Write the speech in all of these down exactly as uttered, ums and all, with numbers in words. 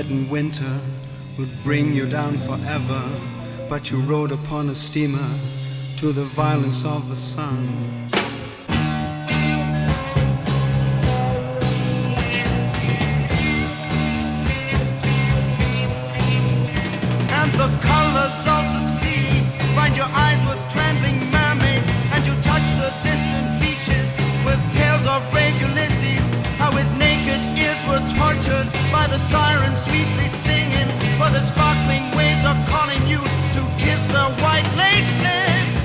threatened winter would bring you down forever, but you rode upon a steamer to the violence of the sun. And the colors of the sea find your eyes with trembling mermaids, and you touch the distant beaches with tales of brave Ulysses, how his naked ears were tortured by the sirens sweetly singing, for the sparkling waves are calling you to kiss their white lace lips.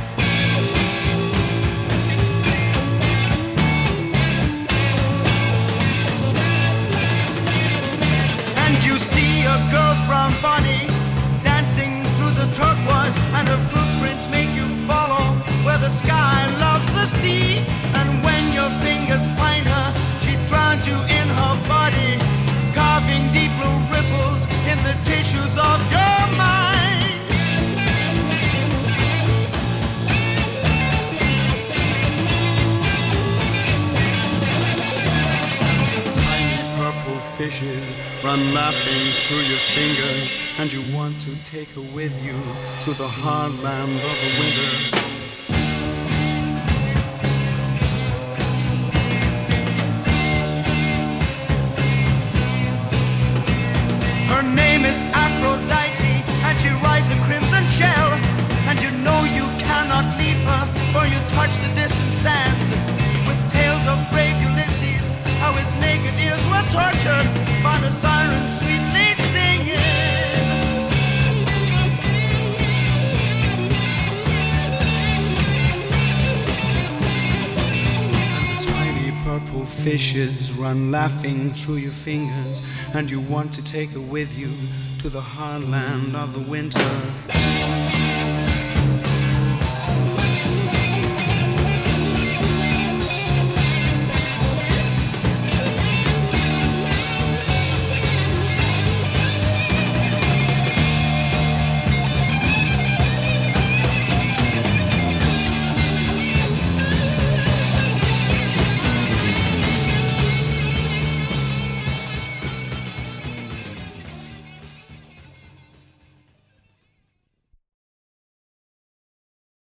And you see a girl's brown body dancing through the turquoise, and her footprints make you follow where the sky loves the sea. And when your fingers find her, she drowns you in her body, carving deep blue ripples in the tissues of your mind. Tiny purple fishes run laughing through your fingers, and you want to take her with you to the hard land of the winter. Her name is Aphrodite, and she rides a crimson shell, and you know you cannot leave her, for you touch the distant sands with tales of brave Ulysses, how his naked ears were tortured by the sirens sweetly singing. And the tiny purple fishes run laughing through your fingers, and you want to take her with you to the hard land of the winter.